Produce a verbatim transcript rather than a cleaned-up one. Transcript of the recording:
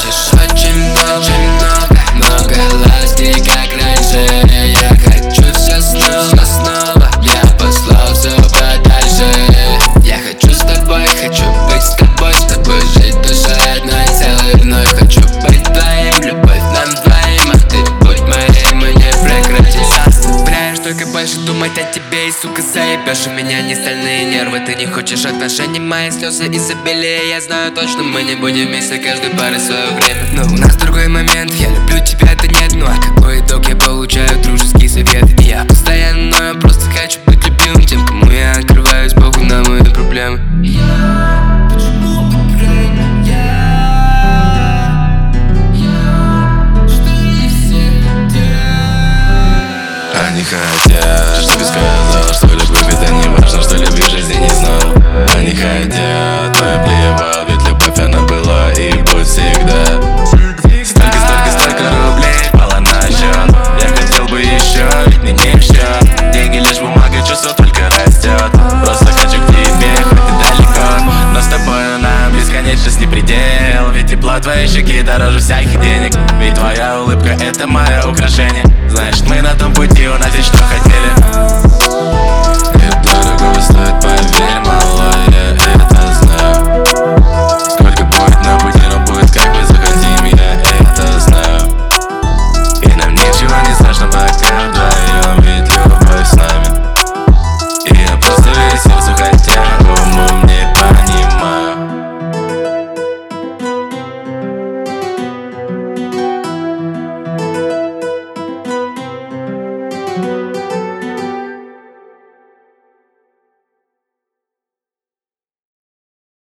хочешь очень много, очень много, много ласки, как раньше. Я хочу все снова, снова. Я послал все подальше. Я хочу с тобой, хочу быть с тобой, с тобой жить душа одной целой вновь. Хочу быть твоим, любовь нам двоим, а ты будь моей, мы не прекратимся. Заставляешь только больше думать о тебе, и сука заебешь у меня не стальные нервы. Ты не хочешь отношений, мои слезы изобилия. Я знаю точно, мы не будем вместе, каждый парой свое время. Но у нас другой момент, я люблю тебя, это нет. Ну а какой итог я получаю? Дружеский совет. И я постоянно, но я просто хочу быть любимым тем, кому я открываюсь, Богу на мои проблемы. Я, почему упрям я, я, что не все хотят. Они хотят, чтобы сказал, что любовь это не важно, что любви жизни не знал. Они хотят, но я плевал, ведь любовь она была и будет всегда. Столько, столько, столько рублей пало на счет. Я хотел бы еще, ведь мне не в счет. Деньги лишь бумага, чувство только растет. Просто хочу к тебе, хоть и далеко, но с тобой нам бесконечность не предел. Ведь тепло твоей щеки дороже всяких денег. Ведь твоя улыбка это мое украшение. Значит, мы на том пути, у нас есть что хотели. И дорого стоит, поверь.